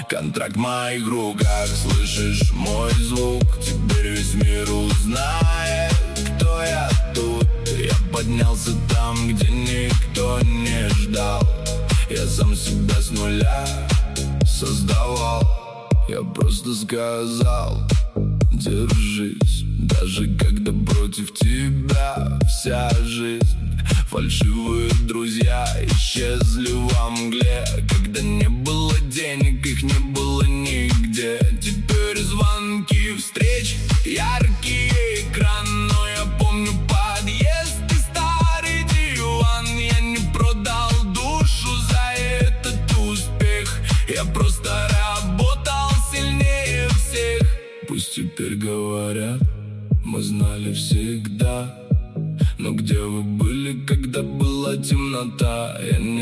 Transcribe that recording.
контракт в моих руках. Слышишь мой звук, теперь весь мир узнает, кто я тут. Я поднялся там, где никто не ждал. Я сам себя с нуля создавал. Я просто сказал: держись, даже когда против тебя вся жизнь. Фальшивые друзья исчезли во мгле, когда не было денег, их не было нигде. Теперь звонки, встречи, яркий экран, но я помню подъезд и старый диван. Я не продал душу за этот успех, я просто работал сильнее всех. Пусть теперь говорят, мы знали всегда, но где вы были, когда была темнота? Я не